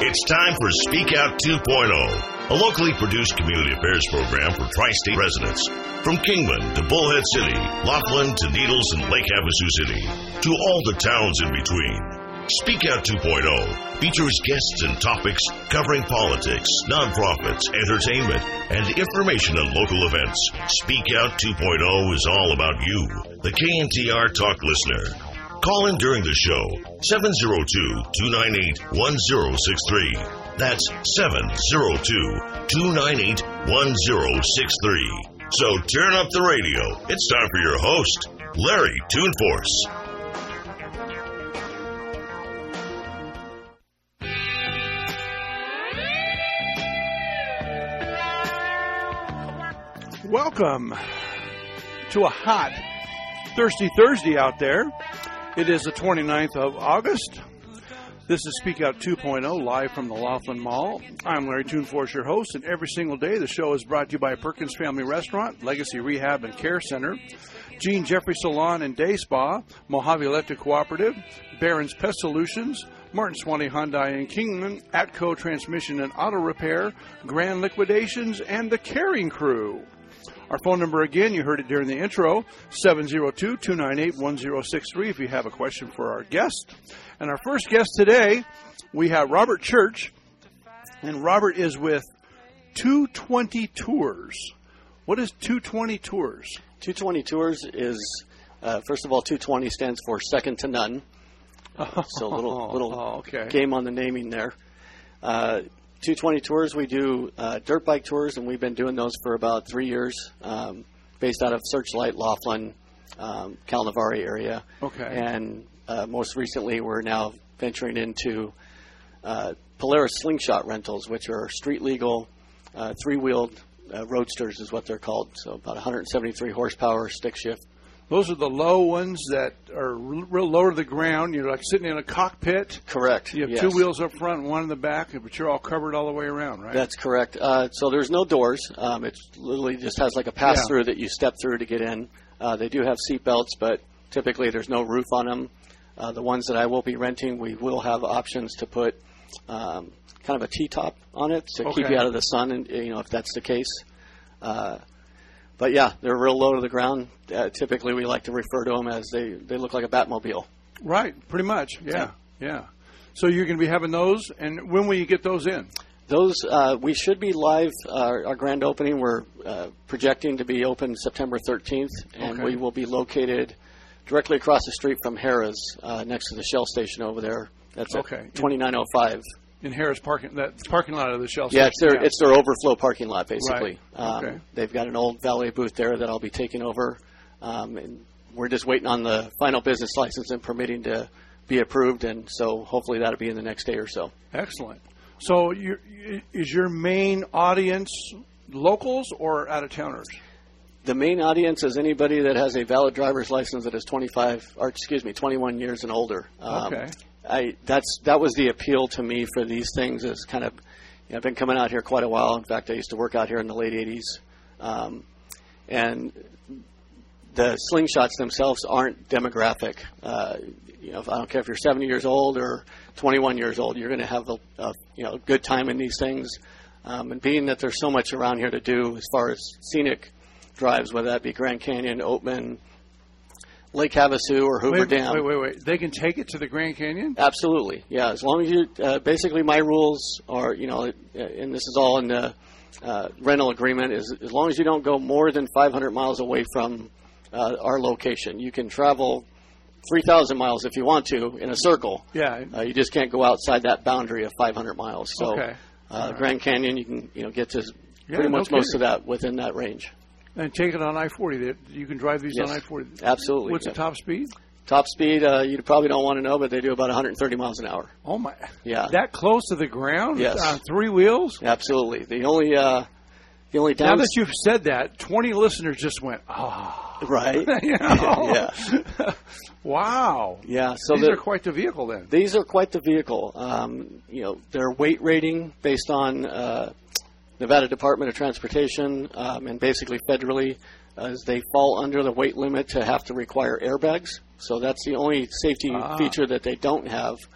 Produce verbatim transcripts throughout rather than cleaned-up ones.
It's time for Speak Out two point oh, a locally produced community affairs program for tri-state residents. From Kingman to Bullhead City, Laughlin to Needles and Lake Havasu City, to all the towns in between. Speak Out two point oh features guests and topics covering politics, nonprofits, entertainment, and information on local events. Speak Out two point oh is all about you, the K N T R Talk listener. Call in during the show, seven oh two, two nine eight, one oh six three. That's seven oh two, two nine eight, one oh six three. So turn up the radio. It's time for your host, Larry Toonforce. Welcome to a hot, thirsty Thursday out there. It is the twenty-ninth of August. This is Speak Out two point oh, live from the Laughlin Mall. I'm Larry Toonforce, your host, and every single day the show is brought to you by Perkins Family Restaurant, Legacy Rehab and Care Center, Gene Jeffrey Salon and Day Spa, Mojave Electric Cooperative, Barron's Pest Solutions, Martin Swanee Hyundai in Kingman, Atco Transmission and Auto Repair, Grand Liquidations, and the Caring Crew. Our phone number again, you heard it during the intro, seven oh two, two nine eight, one oh six three if you have a question for our guest. And our first guest today, we have Robert Church, and Robert is with two twenty Tours. What is two twenty Tours? two twenty Tours is, uh, first of all, two twenty stands for second to none. Oh, so a little, little oh, okay. game on the naming there. Uh, two twenty Tours, we do uh, dirt bike tours, and we've been doing those for about three years, um, based out of Searchlight, Laughlin, um, Kalnavari area. Okay. And uh, most recently, we're now venturing into uh, Polaris Slingshot rentals, which are street legal, uh, three-wheeled uh, roadsters is what they're called. So about one hundred seventy-three horsepower, stick shift. Those are the low ones that are real low to the ground. You're like sitting in a cockpit. Correct. You have yes. two wheels up front and one in the back, but you're all covered all the way around, right? That's correct. Uh, so there's no doors. Um, it literally just has like a pass-through yeah. that you step through to get in. Uh, they do have seat belts, but typically there's no roof on them. Uh, the ones that I will be renting, we will have options to put um, kind of a T-top on it to okay. keep you out of the sun, and you know if that's the case. Uh, But, yeah, they're real low to the ground. Uh, typically, we like to refer to them as they, they look like a Batmobile. Right, pretty much. Yeah, yeah. So you're going to be having those, and when will you get those in? Those, uh, we should be live. Uh, our grand opening, we're uh, projecting to be open September thirteenth, and okay. we will be located directly across the street from Harrah's, uh, next to the Shell station over there. That's okay. at twenty-nine oh five. In Harris parking, that parking lot of the Shell yeah, station. it's their Yeah, it's their overflow parking lot, basically. Right. Um, okay. They've got an old valet booth there that I'll be taking over, um, and we're just waiting on the final business license and permitting to be approved, and so hopefully that'll be in the next day or so. Excellent. So you're, is your main audience locals or out-of-towners? The main audience is anybody that has a valid driver's license that is twenty-five, or excuse me, twenty-one years and older. Um, okay. I that's that was the appeal to me for these things. Is kind of, you know, I've been coming out here quite a while. In fact, I used to work out here in the late eighties, um, and the slingshots themselves aren't demographic. Uh, you know, I don't care if you're seventy years old or twenty-one years old, you're going to have a, a you know good time in these things. Um, and being that there's so much around here to do as far as scenic drives, whether that be Grand Canyon, Oatman, Lake Havasu, or Hoover wait, Dam. Wait, wait, wait. They can take it to the Grand Canyon? Absolutely, yeah. As long as you, uh, basically my rules are, you know, and this is all in the uh, rental agreement, is as long as you don't go more than five hundred miles away from uh, our location. You can travel three thousand miles if you want to in a circle. Yeah. Uh, you just can't go outside that boundary of five hundred miles. So okay. uh, right. Grand Canyon, you can, you know, get to yeah, pretty much no most of that within that range. And take it on I forty. You can drive these yes, on I forty. Absolutely. What's yeah. the top speed? Top speed, uh, you probably don't want to know, but they do about one hundred thirty miles an hour. Oh, my. Yeah. That close to the ground? Yes. On three wheels? Absolutely. The only, uh, the only Now down... that you've said that, twenty listeners just went, ah. Oh. Right. You know? Yeah. Wow. Yeah. So these the, are quite the vehicle then. These are quite the vehicle. Um, you know, their weight rating based on uh, Nevada Department of Transportation um, and basically federally, as they fall under the weight limit to have to require airbags. So that's the only safety ah. feature that they don't have.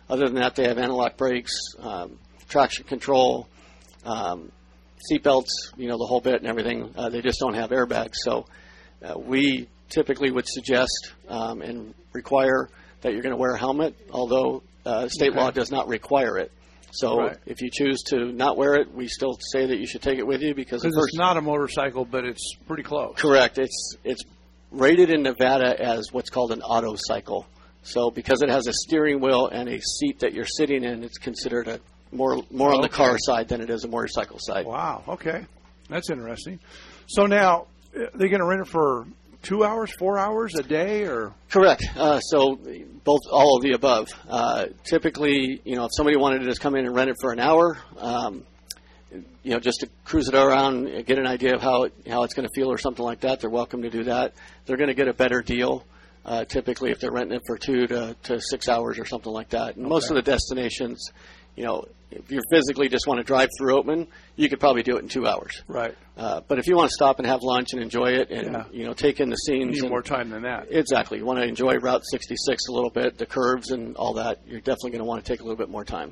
Other than that, they have anti-lock brakes, um, traction control, um, seat belts, you know, the whole bit and everything. Uh, they just don't have airbags. So uh, we typically would suggest um, and require that you're going to wear a helmet, although uh, state Okay. law does not require it. So Right. if you choose to not wear it, we still say that you should take it with you because the Because first it's not a motorcycle, but it's pretty close. correct. It's it's rated in Nevada as what's called an auto cycle. So because it has a steering wheel and a seat that you're sitting in, it's considered a more more on the Okay. car side than it is a motorcycle side. Wow. Okay, that's interesting. So now uh, they're going to rent it for two hours, four hours a day, or Correct. Uh, so both, all of the above. Uh, typically, you know, if somebody wanted to just come in and rent it for an hour, um, you know, just to cruise it around, get an idea of how it, how it's going to feel or something like that, they're welcome to do that. They're going to get a better deal, uh, typically if they're renting it for two to, to six hours or something like that. And most of Okay. the destinations, you know, if you physically just want to drive through Oatman, you could probably do it in two hours. right? Uh, but if you want to stop and have lunch and enjoy it and, Yeah. you know, take in the You scenes. need and, more time than that. Exactly. You want to enjoy Route sixty-six a little bit, the curves and all that. You're definitely going to want to take a little bit more time.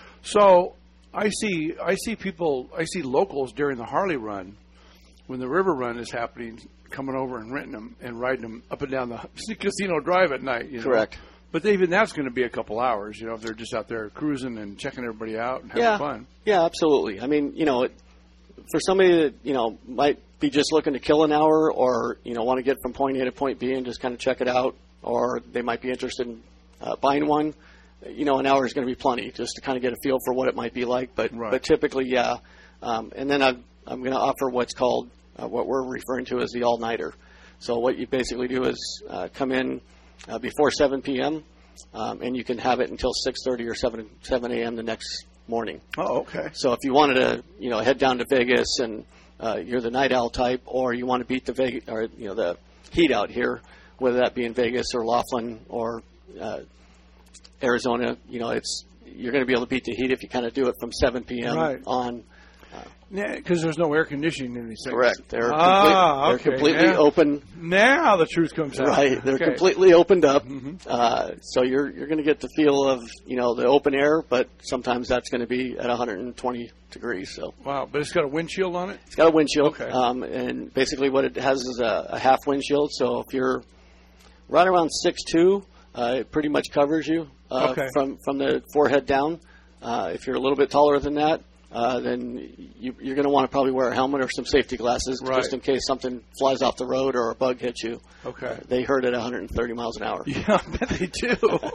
So I see, I see people, I see locals during the Harley run, when the river run is happening, coming over and renting them and riding them up and down the Casino Drive at night. You know? Correct. But even that's going to be a couple hours, you know, if they're just out there cruising and checking everybody out and having Yeah. fun. Yeah, absolutely. I mean, you know, it, for somebody that, you know, might be just looking to kill an hour or, you know, want to get from point A to point B and just kind of check it out, or they might be interested in uh, buying one, you know, an hour is going to be plenty just to kind of get a feel for what it might be like. But, Right. but typically, yeah. Um, and then I've, I'm going to offer what's called, uh, what we're referring to as the all-nighter. So what you basically do is uh, come in uh, before seven p.m., Um, and you can have it until six thirty or seven a.m. the next morning. Oh, okay. So if you wanted to, you know, head down to Vegas and uh, you're the night owl type, or you want to beat the Vegas or you know the heat out here, whether that be in Vegas or Laughlin or uh, Arizona, you know, it's you're going to be able to beat the heat if you kind of do it from seven p.m. Right. on. Yeah, because there's no air conditioning in these things. Correct. They're, Ah, complete, okay. they're completely Yeah. open. Now the truth comes out. Right, they're Okay. completely opened up, Mhm. uh, so you're you're going to get the feel of you know the open air, but sometimes that's going to be at one hundred twenty degrees. So Wow, but it's got a windshield on it? it's got a windshield, Okay. um, and basically what it has is a, a half windshield. So if you're right around six two, uh, it pretty much covers you uh, Okay. from from the forehead down. Uh, if you're a little bit taller than that, uh, then you, you're going to want to probably wear a helmet or some safety glasses Right. just in case something flies off the road or a bug hits you. Okay. They hurt at one hundred thirty miles an hour. Yeah, I bet they do.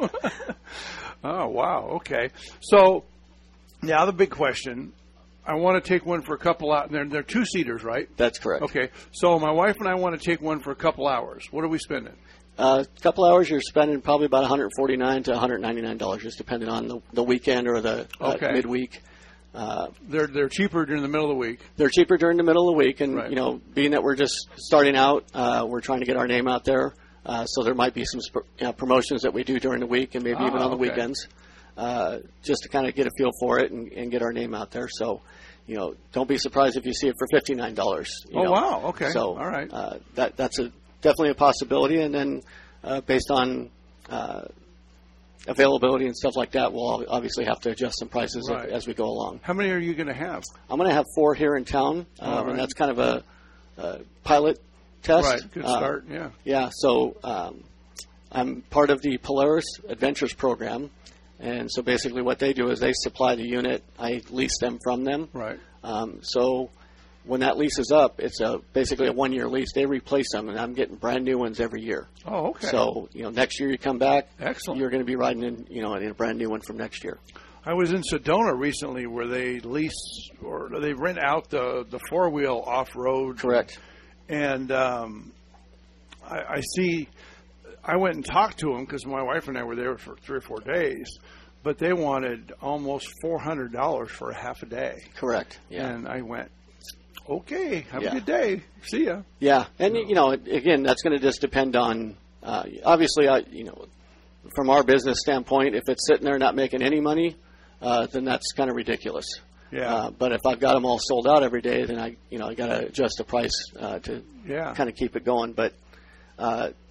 Oh, wow. Okay. So now the big question. I want to take one for a couple out. They're, they're two-seaters, right? That's correct. Okay. So my wife and I want to take one for a couple hours. What are we spending? Uh, a couple hours, you're spending probably about one hundred forty-nine dollars to one hundred ninety-nine dollars, just depending on the, the weekend or the uh, Okay. midweek. Uh, They're they're cheaper during the middle of the week. they're cheaper during the middle of the week, and Right. you know, being that we're just starting out, uh, we're trying to get our name out there. Uh, so there might be some sp- you know, promotions that we do during the week, and maybe Ah, even on the okay. weekends, uh, just to kind of get a feel for it and, and get our name out there. So, you know, don't be surprised if you see it for fifty-nine dollars. Oh, wow. Okay. So, All right. uh, that that's a definitely a possibility, and then uh, based on uh, availability and stuff like that, we'll obviously have to adjust some prices Right. as we go along. How many are you going to have? I'm going to have four here in town, um, All right. and that's kind of a, a pilot test. Right. Good Uh, start. Yeah. yeah, so um, I'm part of the Polaris Adventures program, and so basically what they do is they supply the unit. I lease them from them. Right. Um, so when that lease is up, it's a basically a one-year lease. They replace them, and I'm getting brand new ones every year. Oh, okay. So you know, next year you come back, Excellent. you're going to be riding in you know in a brand new one from next year. I was in Sedona recently where they lease or they rent out the, the four-wheel off-road. Correct. And um, I, I see, I went and talked to them because my wife and I were there for three or four days, but they wanted almost four hundred dollars for a half a day. Correct. Yeah. And I went, okay, have Yeah. a good day. See ya. Yeah, and you know, again, that's going to just depend on. Uh, obviously, I you know, from our business standpoint, if it's sitting there not making any money, uh, then that's kind of ridiculous. Yeah. Uh, but if I've got them all sold out every day, then I you know I got to adjust the price uh, to Yeah. kind of keep it going. But uh,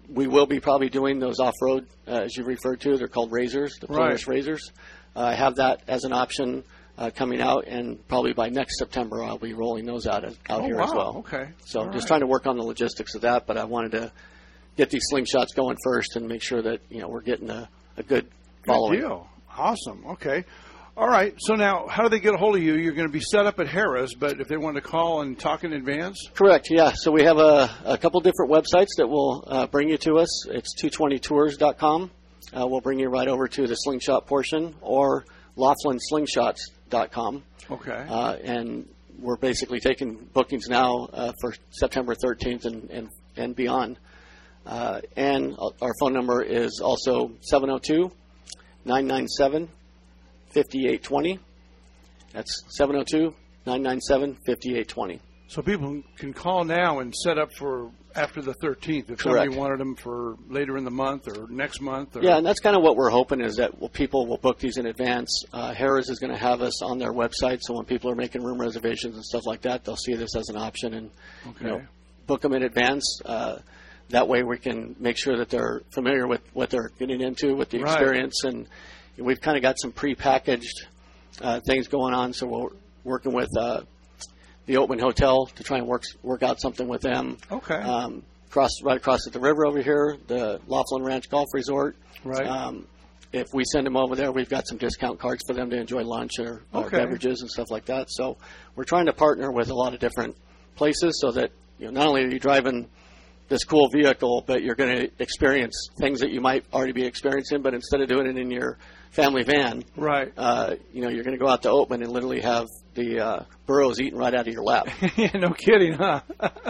we will be probably doing those off-road, uh, as you referred to. They're called Razors, the Polaris Right. Razors. Uh, I have that as an option uh, coming out, and probably by next September I'll be rolling those out, as, out Oh, here wow. as well. Okay. So All I'm just right. trying to work on the logistics of that, but I wanted to get these slingshots going first and make sure that, you know, we're getting a, a good following. Good deal. Awesome. Okay. All right. So now, how do they get a hold of you? You're going to be set up at Harrah's, but if they want to call and talk in advance? Correct, yeah. So we have a, a couple different websites that will uh, bring you to us. It's two twenty tours dot com. Uh, we'll bring you right over to the slingshot portion, or laughlin slingshots dot com. Okay. Uh, and we're basically taking bookings now uh, for September thirteenth and, and, and beyond. Uh, and our phone number is also seven oh two, nine nine seven, five eight two zero. That's seven oh two, nine nine seven, five eight two zero. So people can call now and set up for after the thirteenth if Correct. somebody wanted them for later in the month or next month. Or... Yeah, and that's kind of what we're hoping is that well, people will book these in advance. Uh, Harrah's is going to have us on their website, so when people are making room reservations and stuff like that, they'll see this as an option and Okay. you know, book them in advance. Uh, that way we can make sure that they're familiar with what they're getting into, with the Right. experience. And we've kind of got some prepackaged uh, things going on, so we're working with uh, the Oatman Hotel to try and work, work out something with them. Okay. Um, across, right across at the river over here, the Laughlin Ranch Golf Resort. Right. Um, if we send them over there, we've got some discount cards for them to enjoy lunch or, or Okay. beverages and stuff like that. So we're trying to partner with a lot of different places so that you know not only are you driving this cool vehicle, but you're going to experience things that you might already be experiencing, but instead of doing it in your family van, Right. uh, you know, you're going to go out to Oatman and literally have the uh, burros eaten right out of your lap. Yeah, no kidding, huh?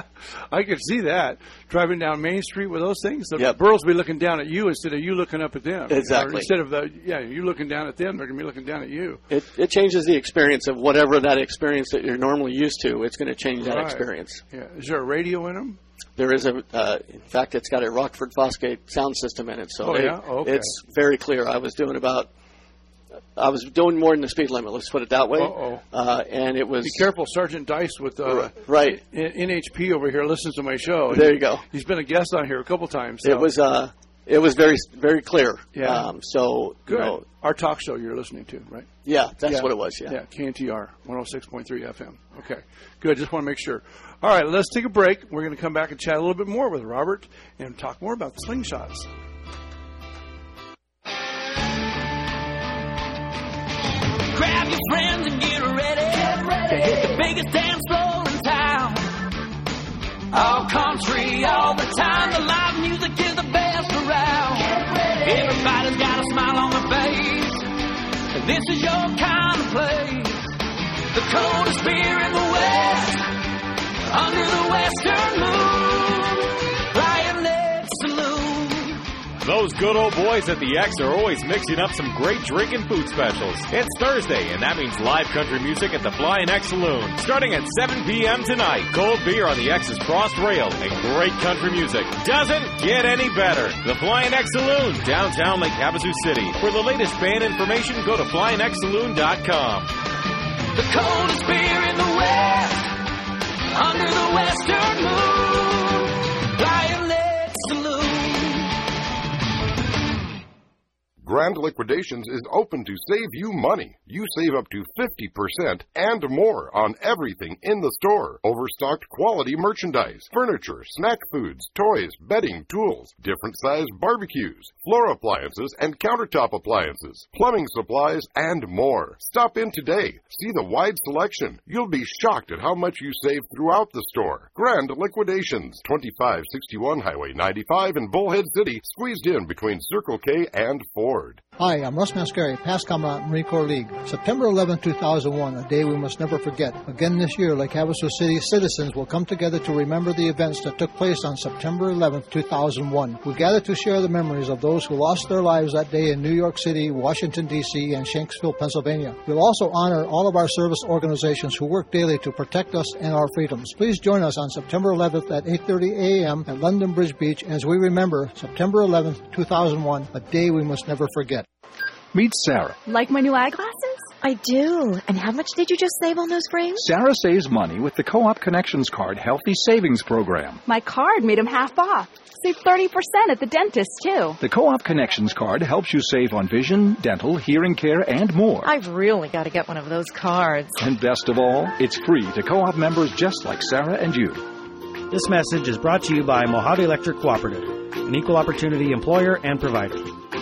I could see that. Driving down Main Street with those things, the Yep. girls will be looking down at you instead of you looking up at them. Exactly. Or instead of the, yeah, you looking down at them, they're going to be looking down at you. It, it changes the experience of whatever that experience that you're normally used to. It's going to change that Right. experience. Yeah. Is there a radio in them? There is a, uh, in fact, it's got a Rockford Fosgate sound system in it, so Oh, they- yeah? Oh, okay. it's very clear. I was doing about, I was doing more than the speed limit. Let's put it that way. Uh-oh. Uh, and it was Be careful, Sergeant Dice with uh, right. N H P over here listens to my show. There you go. He's been a guest on here a couple times. So. It was uh, it was very very clear. Yeah. Um, so good. You know, Our talk show you're listening to, right? yeah, that's Yeah. what it was. Yeah. Yeah, K N T R, one oh six point three F M. Okay, good. Just want to make sure. All right, let's take a break. We're going to come back and chat a little bit more with Robert and talk more about the slingshots. Grab your friends and get ready, get ready. to hit the biggest dance floor in town. All country, all the time. The live music is the best around. Everybody's got a smile on their face, and this is your kind of place. The coldest beer in the West, under the western moon, Lioness Saloon. Those good old boys at the X are always mixing up some great drink and food specials. It's Thursday, and that means live country music at the Flying X Saloon. Starting at seven p.m. tonight, cold beer on the X's crossed rail and great country music. Doesn't get any better. The Flying X Saloon, downtown Lake Havasu City. For the latest band information, go to flying x saloon dot com. The coldest beer in the West, under the western moon, Lioness Saloon. Grand Liquidations is open to save you money. You save up to fifty percent and more on everything in the store. Overstocked quality merchandise, furniture, snack foods, toys, bedding, tools, different sized barbecues, floor appliances and countertop appliances, plumbing supplies, and more. Stop in today. See the wide selection. You'll be shocked at how much you save throughout the store. Grand Liquidations, twenty-five sixty-one Highway ninety-five in Bullhead City, squeezed in between Circle K and Ford. Hi, I'm Russ Mascari, past Commandant Marine Corps League. September eleventh, two thousand one, a day we must never forget. Again this year, Lake Havasu City citizens will come together to remember the events that took place on September eleventh, two thousand one. We gather to share the memories of those who lost their lives that day in New York City, Washington, D C, and Shanksville, Pennsylvania. We'll also honor all of our service organizations who work daily to protect us and our freedoms. Please join us on September eleventh at eight thirty a.m. at London Bridge Beach as we remember September eleventh, two thousand one, a day we must never forget. Meet Sarah. Like my new eyeglasses? I do. And how much did you just save on those frames? Sarah saves money with the Co-op Connections Card Healthy Savings Program. My card made them half off. Save thirty percent at the dentist, too. The Co-op Connections card helps you save on vision, dental, hearing care, and more. I've really got to get one of those cards. And best of all, it's free to Co-op members just like Sarah and you. This message is brought to you by Mojave Electric Cooperative, an equal opportunity employer and provider.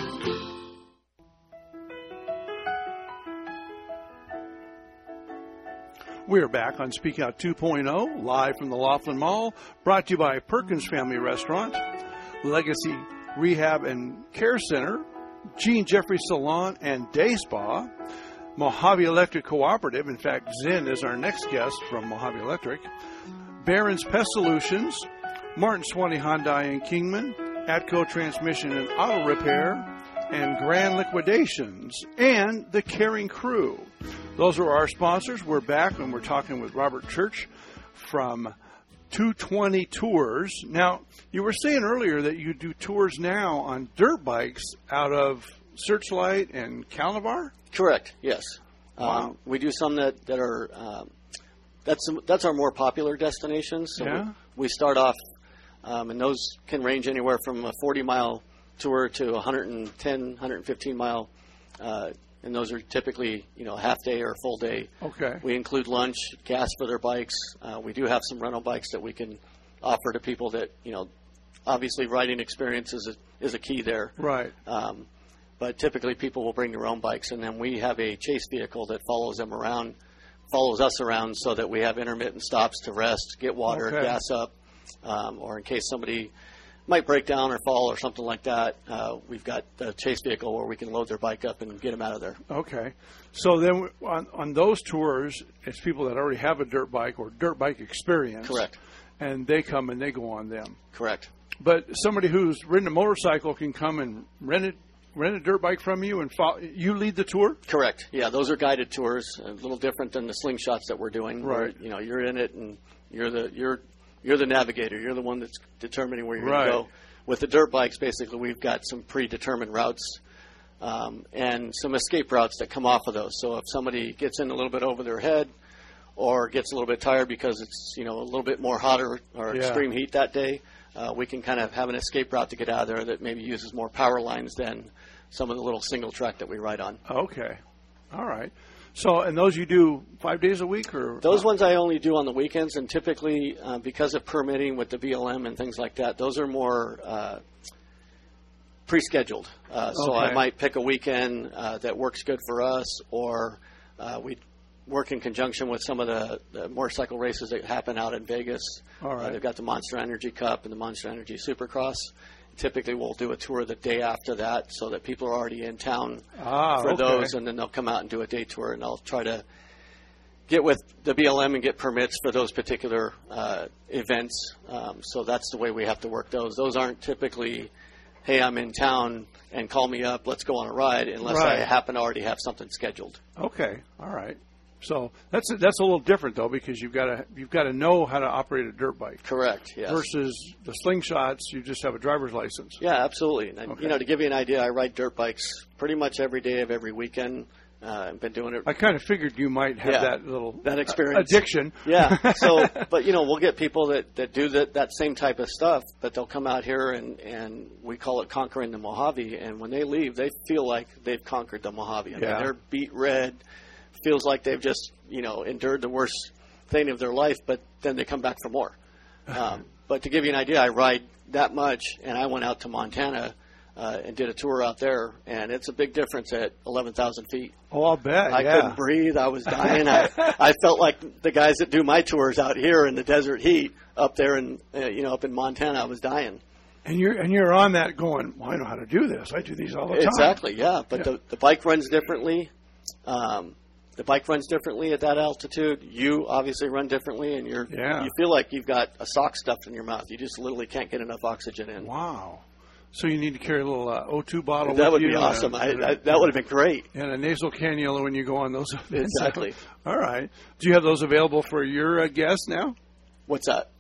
We're back on Speak Out two point oh, live from the Laughlin Mall, brought to you by Perkins Family Restaurant, Legacy Rehab and Care Center, Gene Jeffrey Salon and Day Spa, Mojave Electric Cooperative. In fact, Zen is our next guest from Mojave Electric, Barron's Pest Solutions, Martin Swanee Hyundai in Kingman, Atco Transmission and Auto Repair, and Grand Liquidations, and the Caring Crew. Those are our sponsors. We're back and we're talking with Robert Church from two twenty Tours. Now, you were saying earlier that you do tours now on dirt bikes out of Searchlight and Calabar? Correct, yes. Wow. Um, we do some that, that are, um, that's that's our more popular destinations. So Yeah. we, we start off, um, and those can range anywhere from a forty-mile tour to a one ten, one fifteen mile, uh, and those are typically, you know, a half day or a full day. Okay. We include lunch, gas for their bikes. Uh, we do have some rental bikes that we can offer to people that, you know, obviously riding experience is a, is a key there. Right. Um, but typically people will bring their own bikes, and then we have a chase vehicle that follows them around, follows us around so that we have intermittent stops to rest, get water, Okay. gas up, um, or in case somebody might break down or fall or something like that, uh, we've got the chase vehicle where we can load their bike up and get them out of there. Okay. So then on, on those tours, it's people that already have a dirt bike or dirt bike experience. Correct. And they come and they go on them. Correct. But somebody who's ridden a motorcycle can come and rent it, rent a dirt bike from you and follow, you lead the tour? Correct. Yeah, those are guided tours, a little different than the slingshots that we're doing. Right. Where, you know, you're in it and you're the you're you're the navigator. You're the one that's determining where you're Right. going to go. With the dirt bikes, basically, we've got some predetermined routes um, and some escape routes that come off of those. So if somebody gets in a little bit over their head or gets a little bit tired because it's, you know, a little bit more hotter or Yeah. extreme heat that day, uh, we can kind of have an escape route to get out of there that maybe uses more power lines than some of the little single track that we ride on. Okay. All right. So, and those you do five days a week, or Those ones I only do on the weekends, and typically uh, because of permitting with the B L M and things like that, those are more uh, pre-scheduled. Uh, so Okay. I might pick a weekend uh, that works good for us, or uh, we work in conjunction with some of the, the motorcycle races that happen out in Vegas. All right. Uh, they've got the Monster Energy Cup and the Monster Energy Supercross. Typically, we'll do a tour the day after that so that people are already in town Ah, for okay. those, and then they'll come out and do a day tour, and I'll try to get with the B L M and get permits for those particular uh, events. Um, so that's the way we have to work those. Those aren't typically, hey, I'm in town and call me up, let's go on a ride, unless Right. I happen to already have something scheduled. Okay. All right. So that's that's a little different though, because you've got to you've got to know how to operate a dirt bike. Correct. Yes. Versus the slingshots, you just have a driver's license. Yeah, absolutely. And, Okay. you know, to give you an idea, I ride dirt bikes pretty much every day of every weekend. Uh, I've been doing it. I kind of figured you might have Yeah, that little that experience. addiction. Yeah. So, but you know, we'll get people that, that do that, that same type of stuff, but they'll come out here and, and we call it conquering the Mojave. And when they leave, they feel like they've conquered the Mojave. I Yeah. mean, they're beat red, feels like they've just, you know, endured the worst thing of their life, but then they come back for more. Um, but to give you an idea, I ride that much, and I went out to Montana uh, and did a tour out there, and it's a big difference at eleven thousand feet. Oh, I'll bet. I yeah. couldn't breathe. I was dying. I, I felt like the guys that do my tours out here in the desert heat up there in, uh, you know, up in Montana, I was dying. And you're and you're on that going, well, I know how to do this. I do these all the time. Exactly, yeah. But Yeah. The, the bike runs differently. Um, the bike runs differently at that altitude. You obviously run differently, and you're Yeah. you feel like you've got a sock stuffed in your mouth. You just literally can't get enough oxygen in. Wow. So you need to carry a little uh, O two bottle That with would be you, awesome. uh, I, I, that would have been great. And a nasal cannula when you go on those events. Exactly. All right. Do you have those available for your uh, guests now? What's that?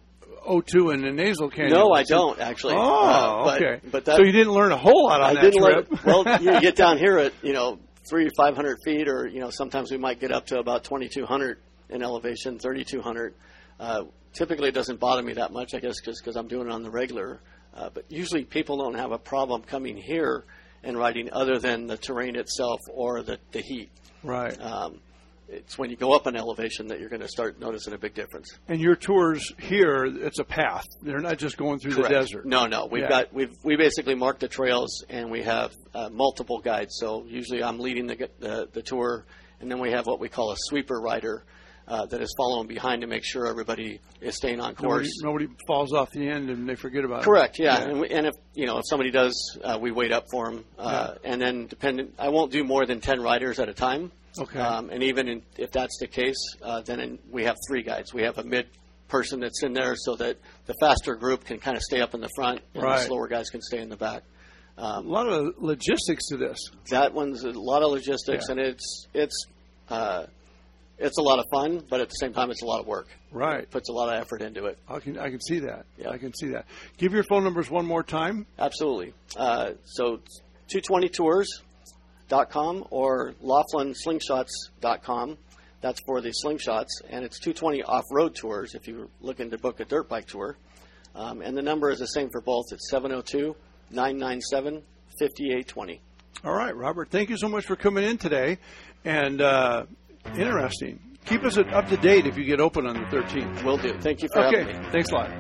O two and a nasal cannula. No, I don't actually. Oh, Uh, but, okay. But that, so you didn't learn a whole lot on I that didn't trip. Let, well, you get down here at, you know, three to five hundred feet, or, you know, sometimes we might get up to about twenty-two hundred in elevation, thirty-two hundred. Uh, typically, it doesn't bother me that much, I guess, because I'm doing it on the regular. Uh, but usually people don't have a problem coming here and riding other than the terrain itself or the, the heat. Right. Um, it's when you go up an elevation that you're going to start noticing a big difference. And your tours here, it's a path. They're not just going through Correct. the desert. No, no. We've yeah. got we've we basically marked the trails, and we have uh, multiple guides. So usually I'm leading the, the the tour, and then we have what we call a sweeper rider uh, that is following behind to make sure everybody is staying on course. Nobody, nobody falls off the end and they forget about Correct, it. yeah. yeah. And, we, and if you know if somebody does, uh, we wait up for them, uh, yeah. and then dependent. I won't do more than ten riders at a time. Okay. Um, and even in, if that's the case, uh, then in, we have three guides. We have a mid person that's in there so that the faster group can kind of stay up in the front and right. the slower guys can stay in the back. Um, a lot of logistics to this. That one's a lot of logistics, yeah. and it's it's uh, it's a lot of fun, but at the same time, it's a lot of work. Right. It puts a lot of effort into it. I can I can see that. Yeah. I can see that. Give your phone numbers one more time. Absolutely. Uh, so two twenty tours dot com or Laughlin Slingshots dot com. That's for the slingshots, and it's two twenty off-road tours if you're looking to book a dirt bike tour. Um, and the number is the same for both. It's seven oh two, nine nine seven, five eight two oh. All right, Robert. Thank you so much for coming in today. And uh, interesting. Keep us up to date if you get open on the thirteenth. Will do. Thank you for okay. having me. Thanks a lot.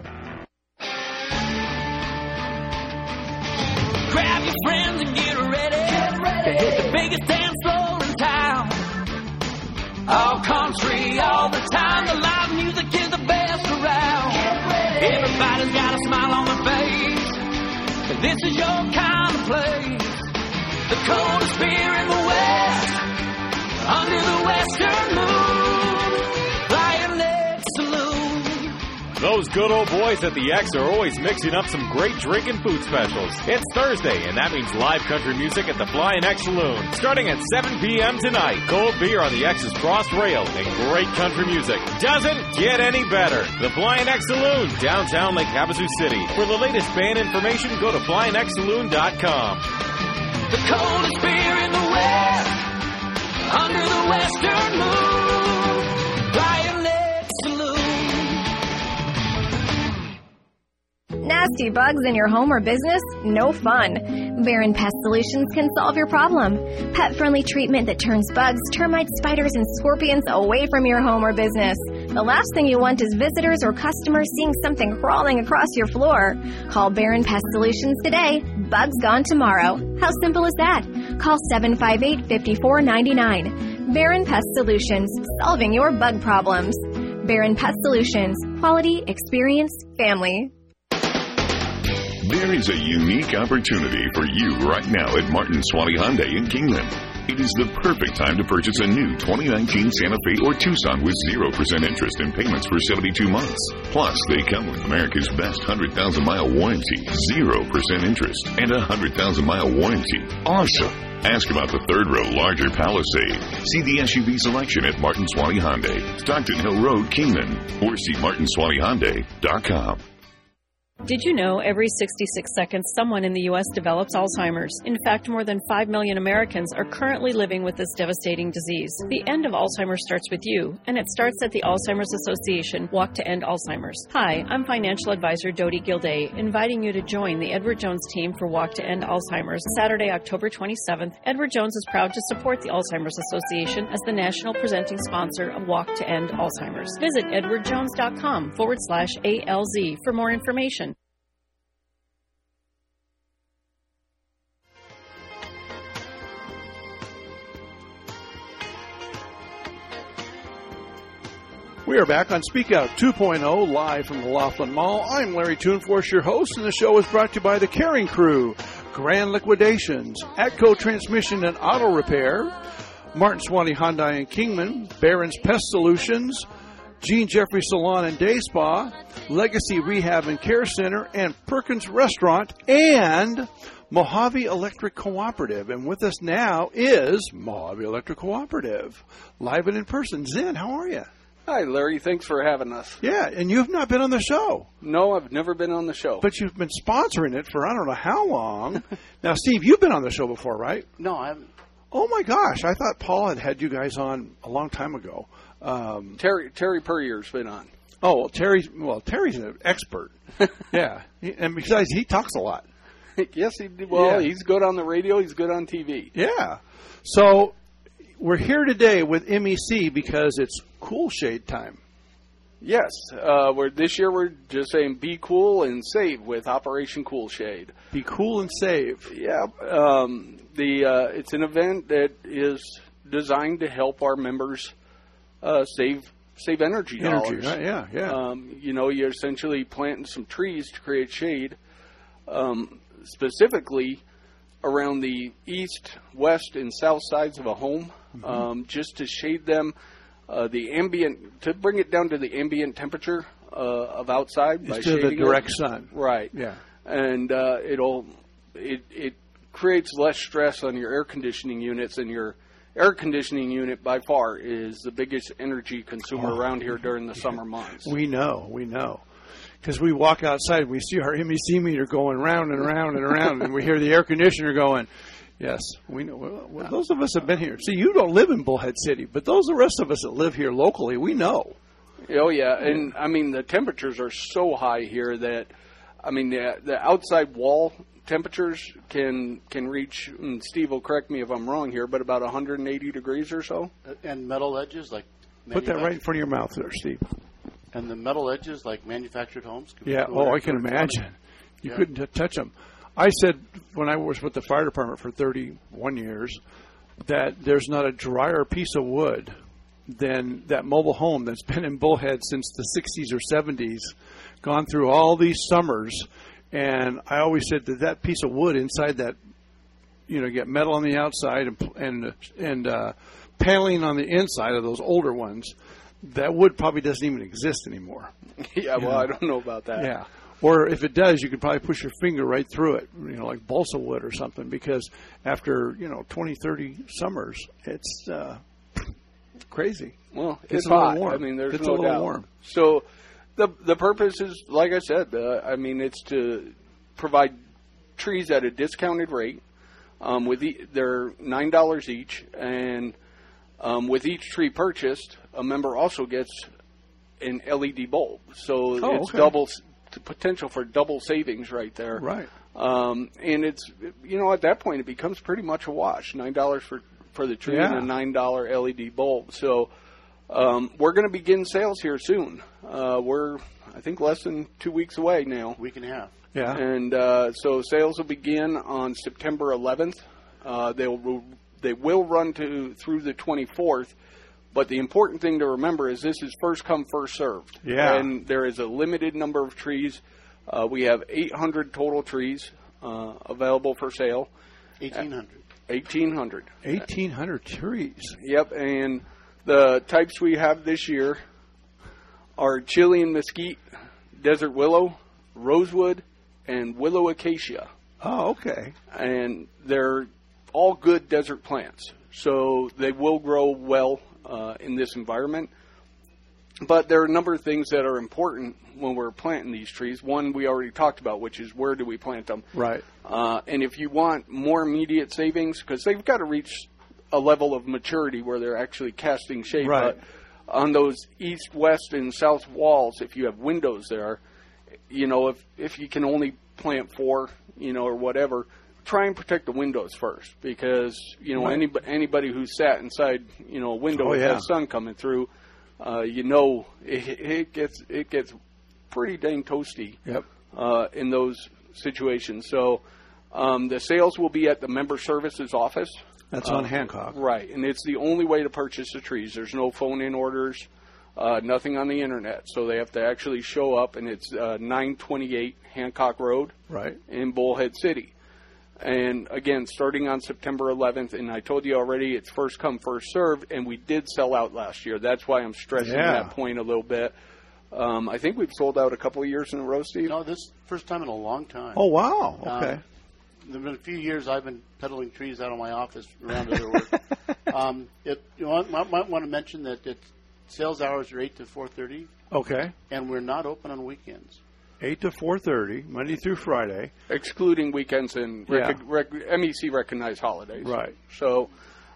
Grab your friends and get ready, get ready. to hit the biggest dance floor in town. All country, all the time. The live music is the best around. Everybody's got a smile on their face, and this is your kind of place. The coldest beer in the West, under the western moon, Lion Lake Saloon. Those good old boys at the X are always mixing up some great drink and food specials. It's Thursday, and that means live country music at the Flying X Saloon. Starting at seven p.m. tonight, cold beer on the X's cross rail and great country music. Doesn't get any better. The Flying X Saloon, downtown Lake Havasu City. For the latest band information, go to flying x saloon dot com. The coldest beer in the West, under the western moon, Lion Lake Saloon. Nasty bugs in your home or business? No fun. Baron Pest Solutions can solve your problem. Pet-friendly treatment that turns bugs, termites, spiders, and scorpions away from your home or business. The last thing you want is visitors or customers seeing something crawling across your floor. Call Baron Pest Solutions today. Bugs gone tomorrow. How simple is that? Call seven five eight, five four nine nine. Baron Pest Solutions, solving your bug problems. Baron Pest Solutions, quality, experience, family. There is a unique opportunity for you right now at Martin Swanee Hyundai in Kingman. It is the perfect time to purchase a new twenty nineteen Santa Fe or Tucson with zero percent interest and payments for seventy-two months. Plus, they come with America's best one hundred thousand mile warranty, zero percent interest, and a one hundred thousand mile warranty. Awesome! Ask about the third row larger Palisade. See the S U V selection at Martin Swanee Hyundai, Stockton Hill Road, Kingman, or see martin swanee hyundai dot com. Did you know every sixty-six seconds someone in the U S develops Alzheimer's? In fact, more than five million Americans are currently living with this devastating disease. The end of Alzheimer's starts with you, and it starts at the Alzheimer's Association Walk to End Alzheimer's. Hi, I'm financial advisor Dodie Gilday, inviting you to join the Edward Jones team for Walk to End Alzheimer's Saturday, October twenty-seventh. Edward Jones is proud to support the Alzheimer's Association as the national presenting sponsor of Walk to End Alzheimer's. Visit edwardjones.com forward slash ALZ for more information. We are back on Speak Out two point oh, live from the Laughlin Mall. I'm Larry Toonforce, your host, and the show is brought to you by the Caring Crew, Grand Liquidations, Atco Transmission and Auto Repair, Martin Swanee Hyundai in Kingman, Barron's Pest Solutions, Gene Jeffrey Salon and Day Spa, Legacy Rehab and Care Center, and Perkins Restaurant, and Mojave Electric Cooperative. And with us now is Mojave Electric Cooperative, live and in person. Zen, how are you? Hi, Larry. Thanks for having us. Yeah, and you've not been on the show. No, I've never been on the show. But you've been sponsoring it for I don't know how long. Now, Steve, you've been on the show before, right? No, I haven't. Oh, my gosh. I thought Paul had had you guys on a long time ago. Um, Terry Terry Puryear's been on. Oh, well, Terry's well, Terry's an expert. Yeah, he, and besides, he talks a lot. Yes, he well, Yeah. he's good on the radio. He's good on T V. Yeah. So we're here today with M E C because it's Cool Shade time. Yes, uh, we're this year we're just saying be cool and save with Operation Cool Shade. Be cool and save. Yeah, um, the uh, it's an event that is designed to help our members uh, save save energy, Energy, dollars. right, yeah, yeah. Um, you know, you're essentially planting some trees to create shade, um, specifically around the east, west, and south sides of a home, Mm-hmm. um, just to shade them. Uh, the ambient, to bring it down to the ambient temperature uh, of outside by Instead of shading the direct it. sun. Right. Yeah. And uh, it'll it it creates less stress on your air conditioning units, and your air conditioning unit by far is the biggest energy consumer Oh. around here during the summer months. We know, we know. Because we walk outside and we see our M E C meter going round and around and around, and we hear the air conditioner going. Yes, we know. Well, well, those of us have been here. See, you don't live in Bullhead City, but those the rest of us that live here locally, we know. Oh yeah, and I mean the temperatures are so high here that, I mean the the outside wall temperatures can can reach. And Steve will correct me if I'm wrong here, but about one hundred eighty degrees or so. And metal edges like. Put that right in front of your mouth there, Steve. And the metal edges like manufactured homes. Could be Yeah. cooler Oh, I after can it's imagine. on. You Yeah. couldn't t- touch them. I said when I was with the fire department for thirty-one years that there's not a drier piece of wood than that mobile home that's been in Bullhead since the sixties or seventies, gone through all these summers. And I always said that that piece of wood inside that, you know, get metal on the outside and and and uh, paneling on the inside of those older ones, that wood probably doesn't even exist anymore. Yeah, well, know? I don't know about that. Yeah. Or if it does, you could probably push your finger right through it, you know, like balsa wood or something, because after, you know, twenty, thirty summers, it's uh, crazy. Well, Gets it's a little hot. warm. I mean, there's Gets no a little doubt. warm. So the the purpose is, like I said, uh, I mean, it's to provide trees at a discounted rate. Um, with e- they're nine dollars each, and um, with each tree purchased, a member also gets an L E D bulb. So Oh, it's okay. double the potential for double savings right there. Right. Um, and it's, you know, at that point it becomes pretty much a wash. Nine dollars for for the tree Yeah. and a nine dollar L E D bulb. So um, we're going to begin sales here soon. Uh, we're I think less than two weeks away now. Week and a half. Yeah. And uh, so sales will begin on September eleventh. Uh, they'll they will run to through the twenty-fourth. But the important thing to remember is this is first come, first served. Yeah. And there is a limited number of trees. Uh, we have eight hundred total trees uh, available for sale. eighteen hundred. eighteen hundred. eighteen hundred trees. Yep. And the types we have this year are Chilean mesquite, desert willow, rosewood, and willow acacia. Oh, okay. And they're all good desert plants. So they will grow well uh, in this environment. But there are a number of things that are important when we're planting these trees. One we already talked about, which is where do we plant them. Right. Uh, and if you want more immediate savings, because they've got to reach a level of maturity where they're actually casting shade. Right. But on those east, west, and south walls, if you have windows there, you know, if, if you can only plant four, you know, or whatever, try and protect the windows first. Because, you know, Right. any, anybody who's sat inside, you know, a window Oh, with yeah. the sun coming through, uh, you know, it, it gets it gets pretty dang toasty. Yep. Uh, in those situations. So um, the sales will be at the member services office. That's Uh, on Hancock. Right, and it's the only way to purchase the trees. There's no phone-in orders, uh, nothing on the internet. So they have to actually show up, and it's uh, nine twenty-eight Hancock Road Right. in Bullhead City. And again, starting on September eleventh, and I told you already, it's first come, first served, and we did sell out last year. That's why I'm stressing Yeah. that point a little bit. Um, I think we've sold out a couple of years in a row, Steve. No, this is the first time in a long time. Oh, wow. Um, Okay. there have been a few years I've been peddling trees out of my office around other work. um, it, you know, I might want to mention that it, sales hours are eight to four thirty, Okay. and we're not open on weekends. eight to four thirty, Monday through Friday. Excluding weekends and rec- Yeah. rec- M E C recognized holidays. Right. So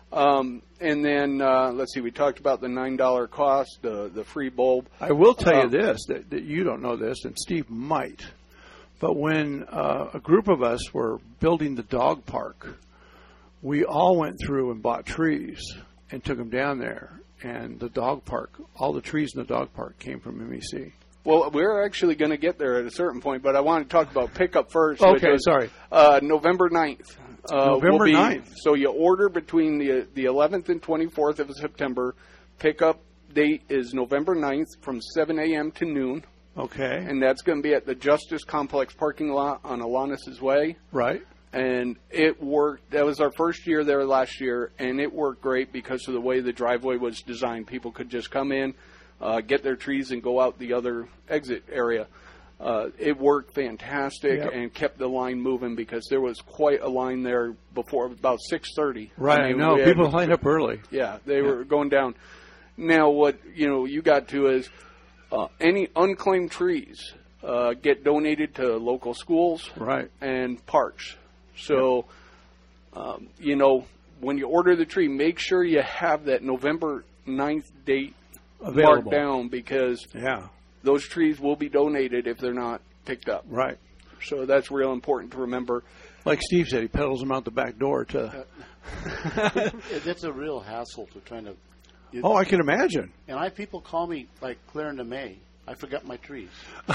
Um, and then, uh, let's see, we talked about the nine dollar cost, the the free bulb. I will tell um, you this, that, that you don't know this, and Steve might, but when uh, a group of us were building the dog park, we all went through and bought trees and took them down there. And the dog park, all the trees in the dog park came from M E C. Well, we're actually going to get there at a certain point, but I want to talk about pickup first. Okay, which is, sorry. Uh, November ninth. Uh, November will be, ninth. So you order between the the eleventh and twenty-fourth of September. Pickup date is November ninth from seven a.m. to noon. Okay. And that's going to be at the Justice Complex parking lot on Alanis' Way. Right. And it worked. That was our first year there last year, and it worked great because of the way the driveway was designed. People could just come in, uh, get their trees, and go out the other exit area. Uh, it worked fantastic Yep. and kept the line moving because there was quite a line there before about six thirty. Right, I, mean, I know. we People had, lined up early. Yeah, they Yeah. were going down. Now, what you know, you got to is uh, any unclaimed trees uh, get donated to local schools right. and parks. So, um, you know, when you order the tree, make sure you have that November ninth date Available. marked down because yeah. those trees will be donated if they're not picked up. Right. So that's real important to remember. Like Steve said, he pedals them out the back door to. it, it's a real hassle to trying to. You, oh, I can imagine. And I have people call me like clear into May. I forgot my trees.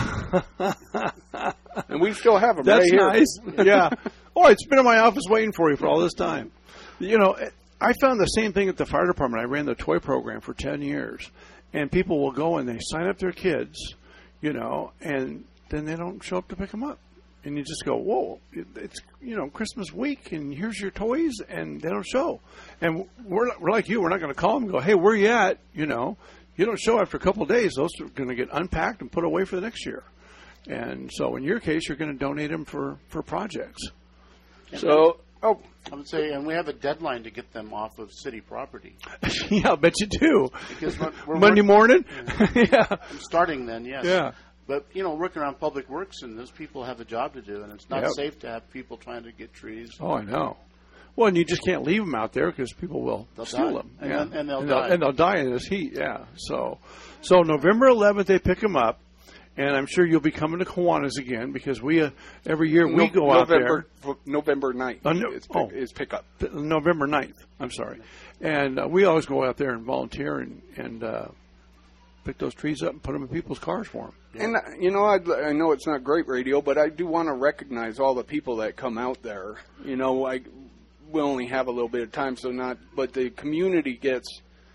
And we still have them. That's right nice. Here. Yeah. Oh, it's been in my office waiting for you for all this time. You know, I found the same thing at the fire department. I ran the toy program for ten years. And people will go and they sign up their kids, you know, and then they don't show up to pick them up. And you just go, whoa, it's, you know, Christmas week, and here's your toys, and they don't show. And we're, we're like you. We're not going to call them and go, hey, where you at? You know, you don't show after a couple of days. Those are going to get unpacked and put away for the next year. And so in your case, you're going to donate them for, for projects. So, oh. I would say, and we have a deadline to get them off of city property. Yeah, I bet you do. Because we're, we're Monday work, morning? Yeah. Yeah. Starting then, yes. Yeah. But, you know, working around Public Works, and those people have a job to do, and it's not Yep. safe to have people trying to get trees. Oh, I know. Well, and you just can't leave them out there because people will They'll steal die. them. And yeah. then- and they'll and die. and they'll die in this heat, yeah. So, so November eleventh, they pick them up. And I'm sure you'll be coming to Kiwanis again because we uh, every year we No, go out November, there. November ninth Uh, no, is, pick, oh, is pickup. November ninth. I'm sorry. And uh, we always go out there and volunteer and, and uh, pick those trees up and put them in people's cars for them. And, uh, you know, I'd, I know it's not great radio, but I do want to recognize all the people that come out there. You know, I, we only have a little bit of time, so not, but the community gets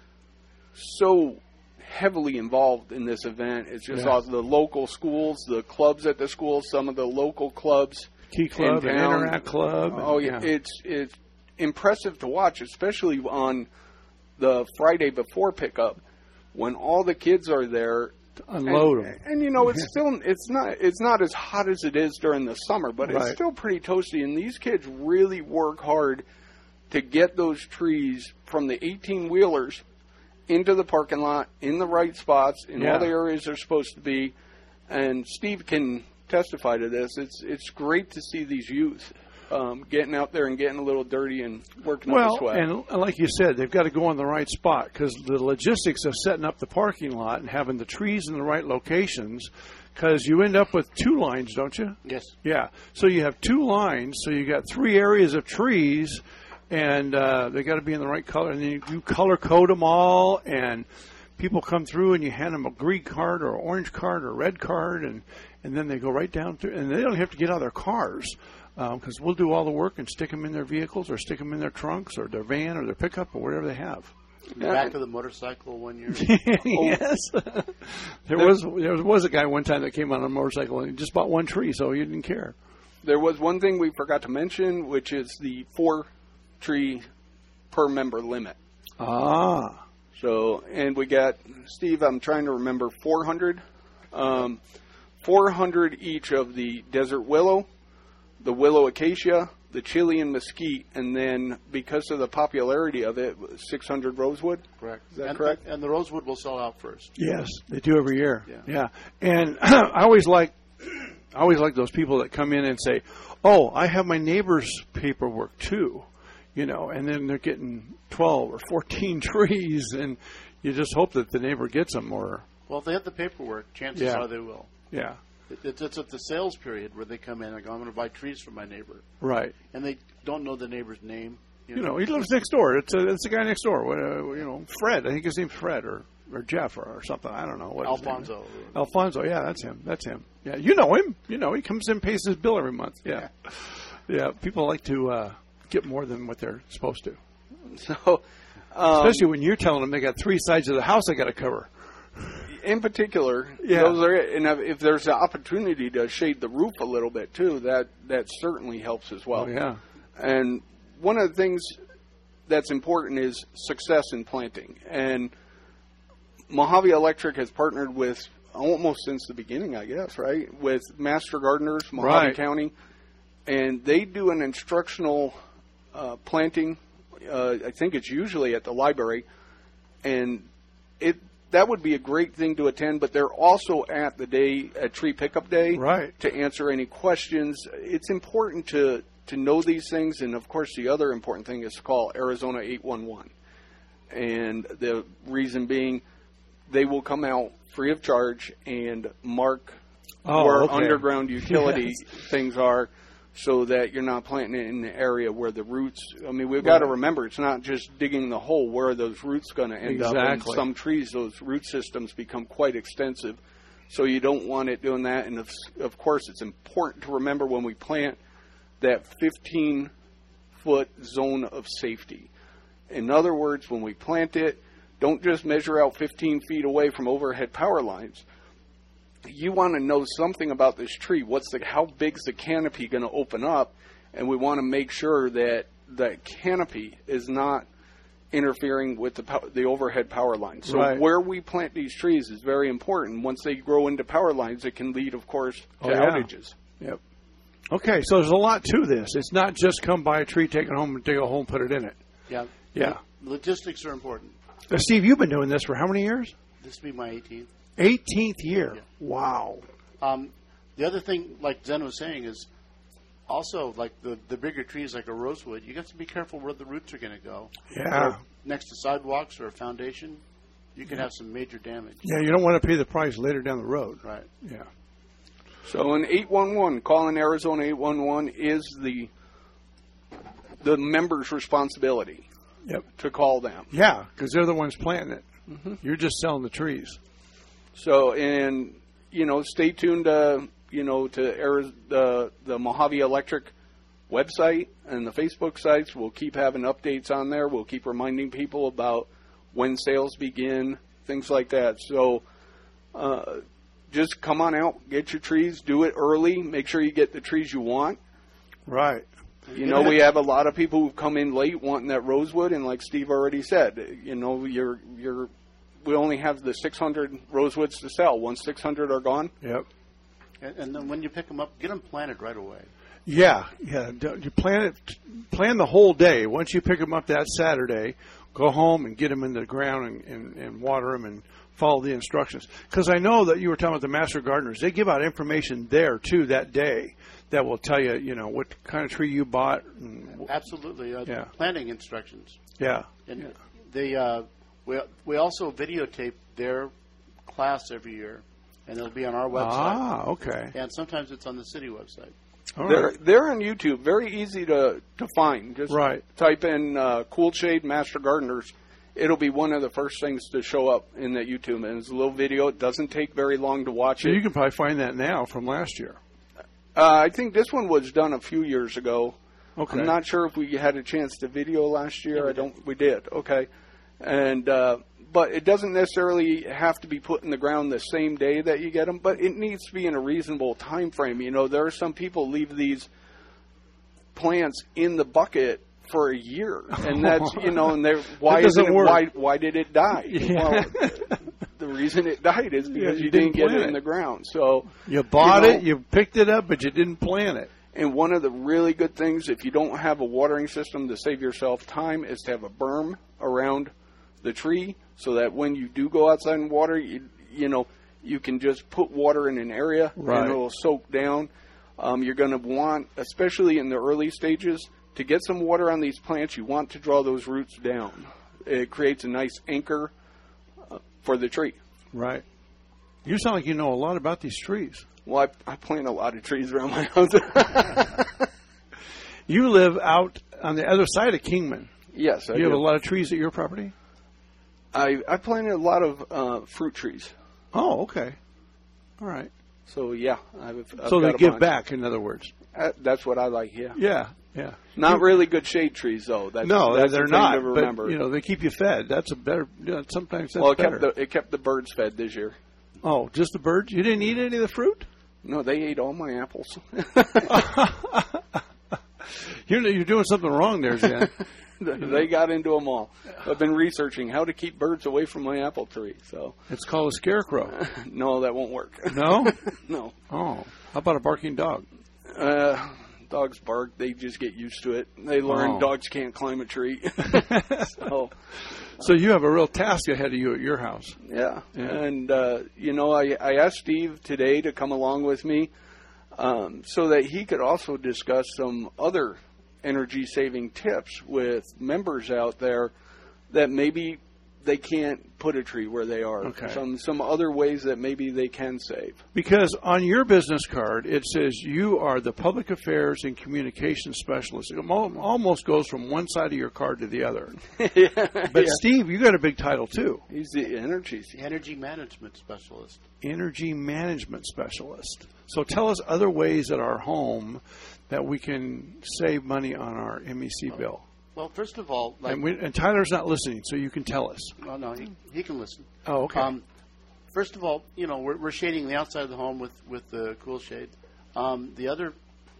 so heavily involved in this event. It's just Yeah. all the local schools, the clubs at the schools, some of the local clubs. Key Club in and town. Interact Club. and- Oh, yeah. It's, it's impressive to watch, especially on the Friday before pickup when all the kids are there to unload and, them. And you know, it's still it's not it's not as hot as it is during the summer, but Right. it's still pretty toasty. And these kids really work hard to get those trees from the eighteen wheelers into the parking lot in the right spots in Yeah. all the areas they're supposed to be. And Steve can testify to this. It's it's great to see these youth um, getting out there and getting a little dirty and working up a Well, sweat. and like you said, they've got to go on the right spot because the logistics of setting up the parking lot and having the trees in the right locations, because you end up with two lines, don't you? Yes. Yeah. So you have two lines, so you got three areas of trees, and uh, they got to be in the right color. And then you, you color code them all, and people come through, and you hand them a green card or orange card or red card, and, and then they go right down through, and they don't have to get out of their cars. Because um, we'll do all the work and stick them in their vehicles or stick them in their trunks or their van or their pickup or whatever they have. The back of the motorcycle one year. Yes. there was there was a guy one time that came on a motorcycle and he just bought one tree, so he didn't care. There was one thing we forgot to mention, which is the four tree per member limit. Ah. So, and we got, Steve, I'm trying to remember, four hundred. Um, four hundred each of the desert willow, the willow acacia, the Chilean mesquite, and then because of the popularity of it, six hundred rosewood. Correct. Is that and, correct? And the rosewood will sell out first. Yes, they do every year. Yeah. Yeah. And I always like I always like those people that come in and say, "Oh, I have my neighbor's paperwork too." you know, and then they're getting twelve or fourteen trees, and you just hope that the neighbor gets them. Or well, if they have the paperwork, chances yeah. are they will. Yeah. It, it's, it's at the sales period where they come in and go, I'm going to buy trees from my neighbor. Right. And they don't know the neighbor's name. You, you know, know, he lives next door. It's a, it's the guy next door. Uh, you know, Fred. I think his name's Fred or, or Jeff or, or something. I don't know. What Alfonso. Alfonso. Yeah, that's him. That's him. Yeah, you know him. You know, he comes in, pays his bill every month. Yeah. Yeah, people like to uh, get more than what they're supposed to. So, um, especially when you're telling them they got three sides of the house they got to cover. In particular, yeah. those are, and if there's an opportunity to shade the roof a little bit too, that that certainly helps as well. Oh, yeah. And one of the things that's important is success in planting. And Mojave Electric has partnered with almost since the beginning, I guess, right, with Master Gardeners, Mojave right. County, and they do an instructional uh, planting. Uh, I think it's usually at the library, and it. That would be a great thing to attend, but they're also at the day, at Tree Pickup Day, right. to answer any questions. It's important to, to know these things, and of course the other important thing is to call Arizona eight one one. And the reason being, they will come out free of charge and mark oh, where okay. underground utility yes. things are, so that you're not planting it in the area where the roots, I mean, we've got to remember, it's not just digging the hole. Where are those roots going to end exactly. up? In some trees, those root systems become quite extensive. So you don't want it doing that. And, of, of course, it's important to remember when we plant that fifteen-foot zone of safety. In other words, when we plant it, don't just measure out fifteen feet away from overhead power lines. You want to know something about this tree. What's the how big's the canopy going to open up? And we want to make sure that the canopy is not interfering with the pow- the overhead power lines. So right. where we plant these trees is very important. Once they grow into power lines, it can lead, of course, to oh, yeah. outages. Yep. Okay, so there's a lot to this. It's not just come buy a tree, take it home, and dig a hole and put it in it. Yeah. Yeah. Logistics are important. Now, Steve, you've been doing this for how many years? This will be my eighteenth. eighteenth year. Yeah. Wow. Um, the other thing, like Zen was saying, is also like the, the bigger trees like a rosewood, you got to be careful where the roots are going to go. Yeah. Or next to sidewalks or a foundation, you can yeah. have some major damage. Yeah, you don't want to pay the price later down the road. Right. Yeah. So in eight one one, calling Arizona eight one one is the the member's responsibility. Yep. To call them. Yeah, because they're the ones planting it. Mm-hmm. You're just selling the trees. So, and, you know, stay tuned, uh, you know, to Ari- the, the Mojave Electric website and the Facebook sites. We'll keep having updates on there. We'll keep reminding people about when sales begin, things like that. So uh, just come on out, get your trees, do it early, make sure you get the trees you want. Right. You know, we have a lot of people who come in late wanting that rosewood, and like Steve already said, you know, you're you're we only have the six hundred rosewoods to sell. Once six hundred are gone. Yep. And, and then when you pick them up, get them planted right away. Yeah, yeah. You plan it, plan the whole day. Once you pick them up that Saturday, go home and get them in the ground and, and, and water them and follow the instructions. Because I know that you were talking about the Master Gardeners. They give out information there too that day that will tell you, you know, what kind of tree you bought. And, Absolutely. Uh, yeah. Planting instructions. Yeah. And yeah. they uh, we we also videotape their class every year, and it'll be on our website. Ah, okay. And sometimes it's on the city website. All they're right. they're on YouTube. Very easy to, to find. Just right. type in uh, Cool Shade Master Gardeners. It'll be one of the first things to show up in that YouTube. And it's a little video. It doesn't take very long to watch so it. You can probably find that now from last year. Uh, I think this one was done a few years ago. Okay. I'm not sure if we had a chance to video last year. Yeah, I don't. We did. Okay. And uh, but it doesn't necessarily have to be put in the ground the same day that you get them. But it needs to be in a reasonable time frame. You know, there are some people leave these plants in the bucket for a year, and that's you know, and they're why isn't it, why why did it die? Yeah. Well, the reason it died is because yeah, you, you didn't, didn't get it it in the ground. So you bought you know, it, you picked it up, but you didn't plant it. And one of the really good things, if you don't have a watering system to save yourself time, is to have a berm around the tree so that when you do go outside and water, you, you know, you can just put water in an area right. and it will soak down. Um, you're going to want, especially in the early stages, to get some water on these plants, you want to draw those roots down. It creates a nice anchor uh, for the tree. Right. You sound like you know a lot about these trees. Well, I, I plant a lot of trees around my house. You live out on the other side of Kingman. Yes, I do. You have a lot of trees at your property? I, I planted a lot of uh, fruit trees. Oh, okay. All right. So, yeah. I've, I've so got they a give bunch. back, in other words. Uh, that's what I like, yeah. Yeah, yeah. Not you, really good shade trees, though. That's, no, that's they're the thing not. to remember. But, you know, they keep you fed. That's a better, you know, sometimes that's well, it better. kept, the, it kept the birds fed this year. Oh, just the birds? You didn't eat any of the fruit? No, they ate all my apples. You're, you're doing something wrong there, Jen. They got into them all. I've been researching how to keep birds away from my apple tree. So it's called a scarecrow. No, that won't work. No? No. Oh, how about a barking dog? Uh, dogs bark. They just get used to it. They learn oh. dogs can't climb a tree. so, so you have a real task ahead of you at your house. Yeah. yeah. And, uh, you know, I, I asked Steve today to come along with me um, so that he could also discuss some other energy-saving tips with members out there that maybe they can't put a tree where they are. Okay. Some some other ways that maybe they can save. Because on your business card, it says you are the public affairs and communications specialist. It almost goes from one side of your card to the other. yeah, but, yeah. Steve, you got a big title, too. He's the energy energy management specialist. Energy management specialist. So tell us other ways at our home that we can save money on our M E C bill. Well, first of all, like, and, we, and Tyler's not listening, so you can tell us. Oh no, he, he can listen. Oh, okay. Um, first of all, you know, we're, we're shading the outside of the home with with the cool shade. Um, the other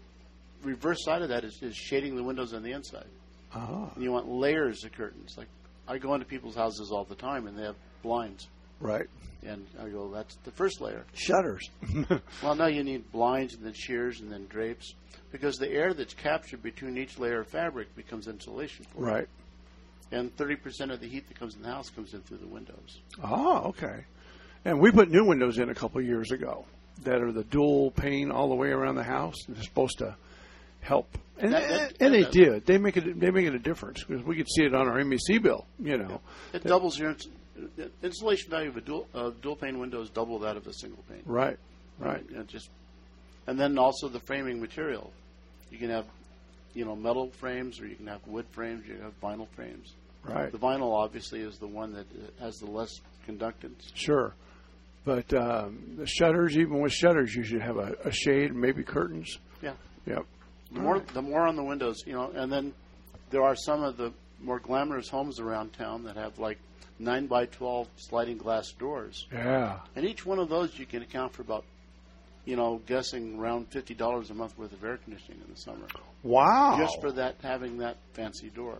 reverse side of that is, is shading the windows on the inside. Ah. And you want layers of curtains. Like I go into people's houses all the time, and they have blinds. Right. And I go, that's the first layer. Shutters. Well, no, you need blinds and then shears and then drapes, because the air that's captured between each layer of fabric becomes insulation for right. it. And thirty percent of the heat that comes in the house comes in through the windows. Oh, okay. And we put new windows in a couple of years ago that are the dual pane all the way around the house. They're supposed to help. And, that, that, and that, they did. They make it. They make it a difference because we could see it on our M E C bill. You know, it doubles your ins- insulation value of a dual uh, dual pane window is double that of a single pane. Right, right. And, just, and then also the framing material. You can have, you know, metal frames, or you can have wood frames. You can have vinyl frames. Right. The vinyl obviously is the one that has the less conductance. Sure. But um, the shutters, even with shutters, you should have a, a shade, maybe curtains. Yeah. Yep. The more, right. the more on the windows, you know, and then there are some of the more glamorous homes around town that have like nine by twelve sliding glass doors. Yeah. And each one of those you can account for about, you know, guessing around fifty dollars a month worth of air conditioning in the summer. Wow. Just for that, having that fancy door.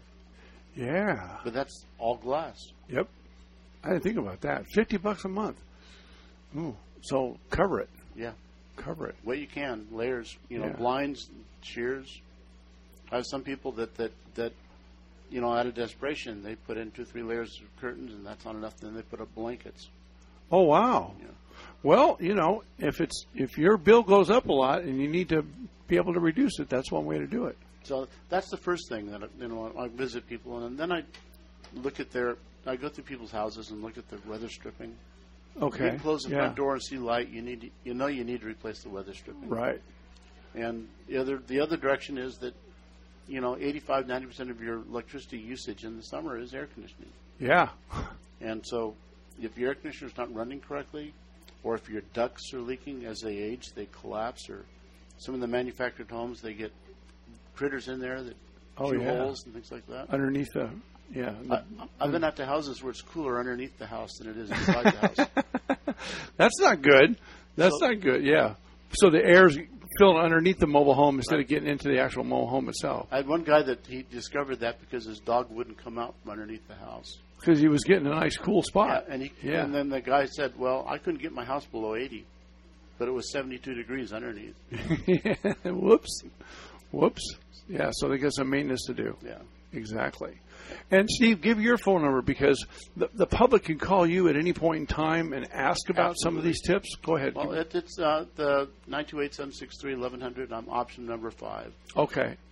Yeah. But that's all glass. Yep. I didn't think about that. fifty bucks a month. Ooh. So cover it. Yeah. Cover it. What you can. Layers, you know, Yeah. blinds, shears. I have some people that, that, that, you know, out of desperation, they put in two, three layers of curtains, and that's not enough. Then they put up blankets. Oh, wow. Yeah. Well, you know, if it's if your bill goes up a lot and you need to be able to reduce it, that's one way to do it. So that's the first thing that, you know, I visit people, and then I look at their, I go through people's houses and look at their weather stripping. Okay. You can close the yeah. front door and see light. You need, to, you know, you need to replace the weather stripping. Right. And the other, the other direction is that, you know, eighty-five, ninety percent of your electricity usage in the summer is air conditioning. Yeah. And so, if your air conditioner is not running correctly, or if your ducts are leaking as they age, they collapse. Or some of the manufactured homes, they get critters in there that oh, chew yeah. holes and things like that. Underneath the, yeah. I, I've been out to houses where it's cooler underneath the house than it is inside the house. That's not good. That's So- not good. Yeah. So the air's filling underneath the mobile home instead right. of getting into the actual mobile home itself. I had one guy that he discovered that because his dog wouldn't come out from underneath the house. Because he was getting a nice, cool spot. Yeah, and, he, yeah. and then the guy said, well, I couldn't get my house below eighty, but it was seventy-two degrees underneath. Whoops. Whoops. Yeah, so they got some maintenance to do. Yeah. Exactly. And, Steve, give your phone number because the, the public can call you at any point in time and ask about Absolutely. some of these tips. Go ahead. Well, it, it's uh, the nine two eight, seven six three, eleven hundred. I'm option number five. Okay.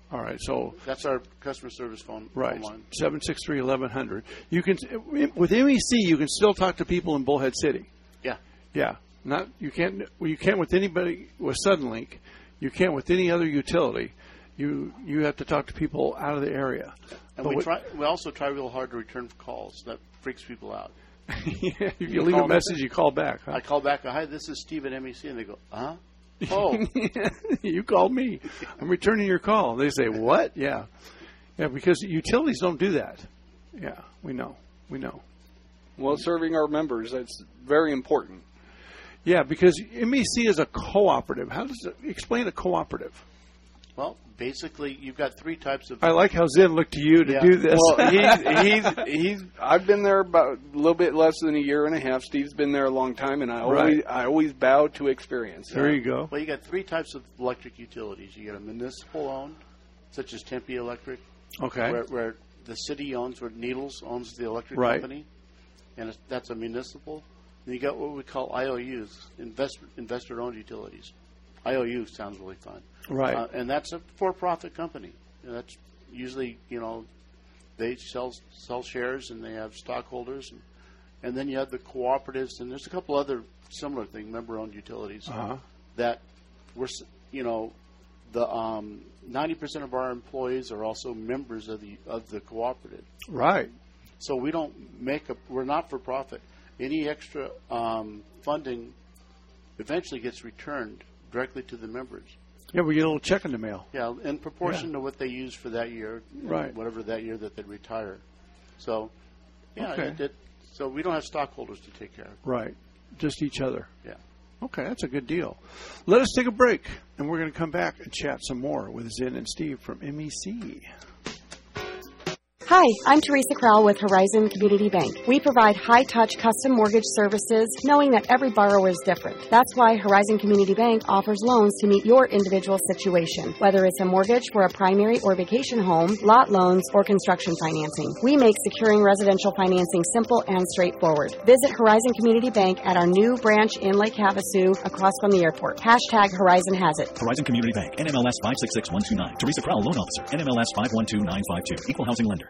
All right, so that's our customer service phone. Right, phone line. seven six three, eleven hundred. You can with M E C, you can still talk to people in Bullhead City. Yeah, yeah. Not you can't well, you can't with anybody with Suddenlink. You can't with any other utility. You you have to talk to people out of the area. And but we what, try. We also try real hard to return calls. That freaks people out. Yeah, if you, you leave a call message, me, you call back. Huh? I call back. Hi, this is Steve at M E C, and they go, huh? Oh, you called me. I'm returning your call. They say, what? Yeah. Yeah, because utilities don't do that. Yeah, we know. We know. Well, serving our members, that's very important. Yeah, because M E C is a cooperative. How does it explain a cooperative? Well, basically, you've got three types of... I like how Zen looked to you to yeah. do this. Well, he's, he's, he's, I've been there about a little bit less than a year and a half. Steve's been there a long time, and I always, right. I always bow to experience. There you go. Well, you got three types of electric utilities. You got a municipal-owned, such as Tempe Electric. Okay. Where, where the city owns, where Needles owns the electric right. company, and it's, that's a municipal. Then you got what we call I O Us, invest, investor-owned utilities. I O U sounds really fun. Right. Uh, and that's a for-profit company. You know, that's usually, you know, they sell sell shares and they have stockholders. And, and then you have the cooperatives, and there's a couple other similar things, member-owned utilities, uh-huh. that we're, you know, the um, ninety percent of our employees are also members of the of the cooperative. Right. So we don't make a, we're not for profit. Any extra um, funding eventually gets returned directly to the members. Yeah, we get a little check in the mail. Yeah, in proportion yeah. to what they use for that year, right? Whatever that year that they retire. So, yeah, okay. it, it, so we don't have stockholders to take care of. Right, just each other. Yeah. Okay, that's a good deal. Let us take a break, and we're going to come back and chat some more with Zen and Steve from M E C. Hi, I'm Teresa Crowell with Horizon Community Bank. We provide high-touch custom mortgage services, knowing that every borrower is different. That's why Horizon Community Bank offers loans to meet your individual situation, whether it's a mortgage for a primary or vacation home, lot loans, or construction financing. We make securing residential financing simple and straightforward. Visit Horizon Community Bank at our new branch in Lake Havasu, across from the airport. Hashtag Horizon has it. Horizon Community Bank, N M L S five six six one two nine. Teresa Crowell, Loan Officer, N M L S five one two nine five two. Equal Housing Lender.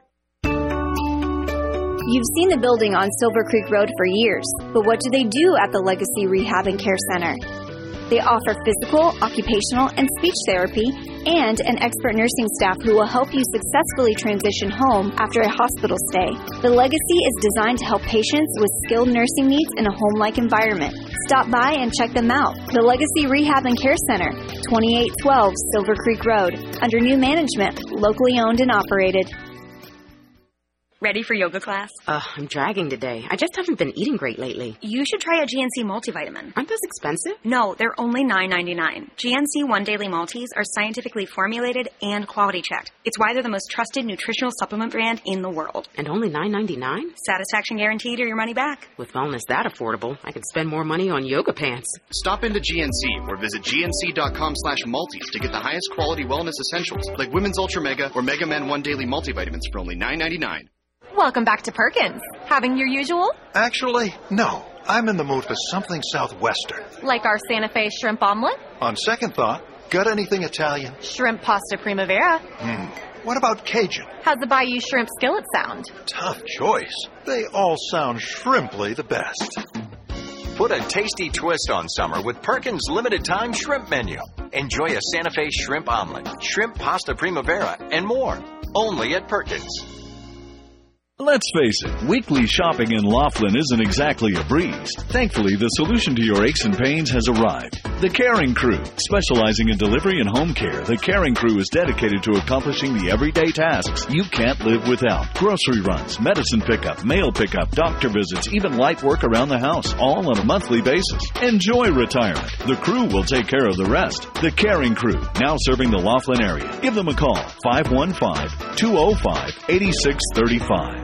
You've seen the building on Silver Creek Road for years, but what do they do at the Legacy Rehab and Care Center? They offer physical, occupational, and speech therapy, and an expert nursing staff who will help you successfully transition home after a hospital stay. The Legacy is designed to help patients with skilled nursing needs in a home-like environment. Stop by and check them out. The Legacy Rehab and Care Center, twenty-eight twelve Silver Creek Road, under new management, locally owned and operated. Ready for yoga class? Uh, I'm dragging today. I just haven't been eating great lately. You should try a G N C multivitamin. Aren't those expensive? No, they're only nine ninety-nine. G N C One Daily Multis are scientifically formulated and quality checked. It's why they're the most trusted nutritional supplement brand in the world. And only nine ninety-nine? Satisfaction guaranteed or your money back. With wellness that affordable, I could spend more money on yoga pants. Stop into G N C or visit gnc.com slash multis to get the highest quality wellness essentials like Women's Ultra Mega or Mega Men One Daily Multivitamins for only nine ninety-nine. Welcome back to Perkins. Having your usual? Actually, no. I'm in the mood for something southwestern. Like our Santa Fe shrimp omelet? On second thought, got anything Italian? Shrimp pasta primavera. Hmm. What about Cajun? How's the Bayou shrimp skillet sound? Tough choice. They all sound shrimply the best. Put a tasty twist on summer with Perkins' limited-time shrimp menu. Enjoy a Santa Fe shrimp omelet, shrimp pasta primavera, and more. Only at Perkins. Let's face it, weekly shopping in Laughlin isn't exactly a breeze. Thankfully, the solution to your aches and pains has arrived. The Caring Crew. Specializing in delivery and home care, the Caring Crew is dedicated to accomplishing the everyday tasks you can't live without. Grocery runs, medicine pickup, mail pickup, doctor visits, even light work around the house, all on a monthly basis. Enjoy retirement. The crew will take care of the rest. The Caring Crew, now serving the Laughlin area. Give them a call, five one five, two oh five, eight six three five.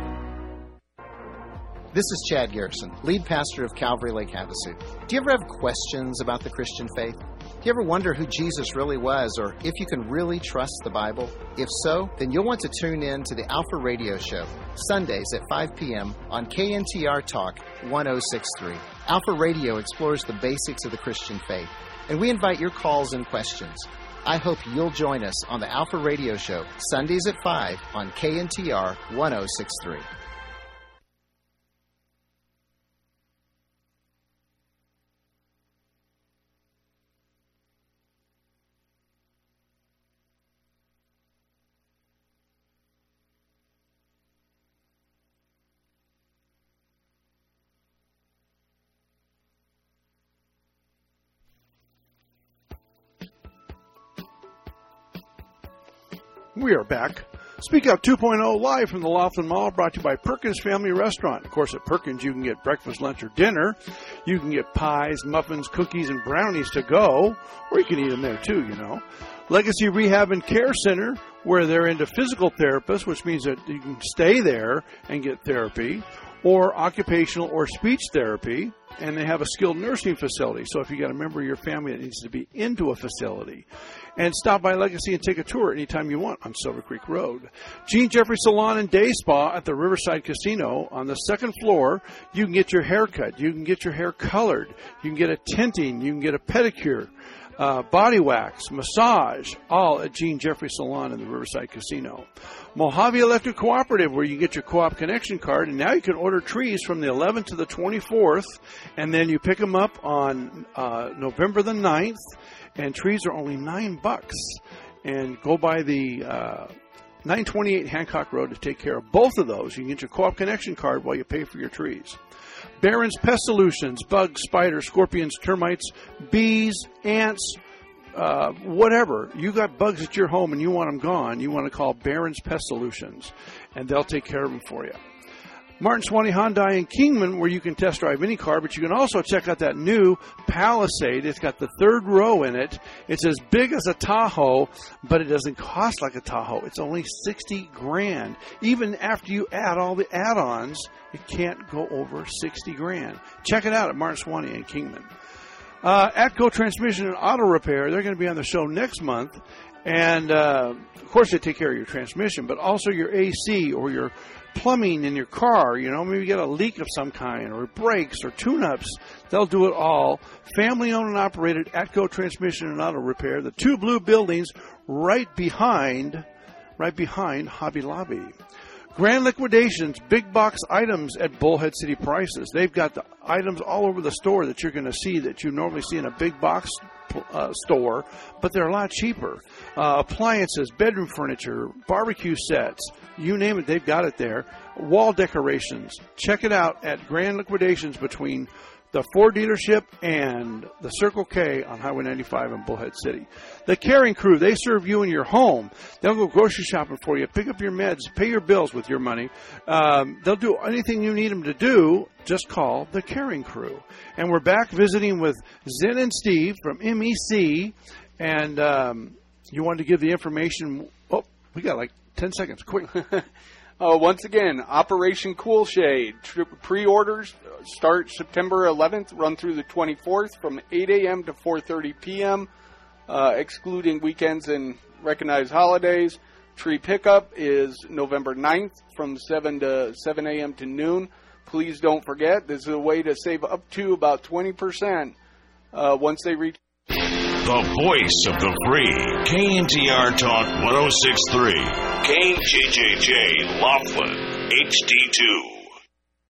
This is Chad Garrison, lead pastor of Calvary Lake Havasu. Do you ever have questions about the Christian faith? Do you ever wonder who Jesus really was, or if you can really trust the Bible? If so, then you'll want to tune in to the Alpha Radio Show, Sundays at five p.m. on K N T R Talk one oh six point three. Alpha Radio explores the basics of the Christian faith, and we invite your calls and questions. I hope you'll join us on the Alpha Radio Show, Sundays at five on K N T R one oh six point three. We are back. Speak Out two point oh live from the Laughlin Mall, brought to you by Perkins Family Restaurant. Of course, at Perkins, you can get breakfast, lunch, or dinner. You can get pies, muffins, cookies, and brownies to go, or you can eat them there too, you know. Legacy Rehab and Care Center, where they're into physical therapists, which means that you can stay there and get therapy, or occupational or speech therapy, and they have a skilled nursing facility. So if you got a member of your family that needs to be into a facility, and stop by Legacy and take a tour anytime you want on Silver Creek Road. Gene Jeffrey Salon and Day Spa at the Riverside Casino. On the second floor, you can get your hair cut. You can get your hair colored. You can get a tinting. You can get a pedicure, uh, body wax, massage, all at Gene Jeffrey Salon in the Riverside Casino. Mojave Electric Cooperative, where you get your co-op connection card, and now you can order trees from the eleventh to the twenty-fourth, and then you pick them up on uh, November the ninth. And trees are only nine bucks. And go by the uh, nine twenty-eight Hancock Road to take care of both of those. You can get your co-op connection card while you pay for your trees. Barron's Pest Solutions, bugs, spiders, scorpions, termites, bees, ants, uh, whatever. You got bugs at your home and you want them gone, you want to call Barron's Pest Solutions, and they'll take care of them for you. Martin Swanee Hyundai in Kingman, where you can test drive any car, but you can also check out that new Palisade. It's got the third row in it. It's as big as a Tahoe, but it doesn't cost like a Tahoe. It's only sixty grand. Even after you add all the add-ons, it can't go over sixty grand. Check it out at Martin Swanee in Kingman. Uh, Atco Transmission and Auto Repair, they're going to be on the show next month. And, uh, of course, they take care of your transmission, but also your A C or your plumbing in your car. You know, maybe you get a leak of some kind, or brakes or tune-ups. They'll do it all. Family-owned and operated Atco Transmission and Auto Repair. The two blue buildings right behind, right behind Hobby Lobby. Grand Liquidations, big box items at Bullhead City Prices. They've got the items all over the store that you're going to see that you normally see in a big box uh, store, but they're a lot cheaper. Uh, appliances, bedroom furniture, barbecue sets, you name it, they've got it there. Wall decorations. Check it out at Grand Liquidations between the Ford dealership and the Circle K on Highway ninety-five in Bullhead City. The Caring Crew, they serve you in your home. They'll go grocery shopping for you, pick up your meds, pay your bills with your money. Um, they'll do anything you need them to do. Just call the Caring Crew. And we're back visiting with Zen and Steve from M E C. And um, you wanted to give the information. Oh, we got like ten seconds. Quick. Uh, once again, Operation Cool Shade. Tri- pre-orders start September eleventh, run through the twenty-fourth from eight a.m. to four thirty p.m., uh, excluding weekends and recognized holidays. Tree pickup is November ninth from seven to seven a.m. to noon. Please don't forget, this is a way to save up to about twenty percent uh, once they reach... The voice of the free. K N T R Talk one oh six point three. K J J J Laughlin, H D two.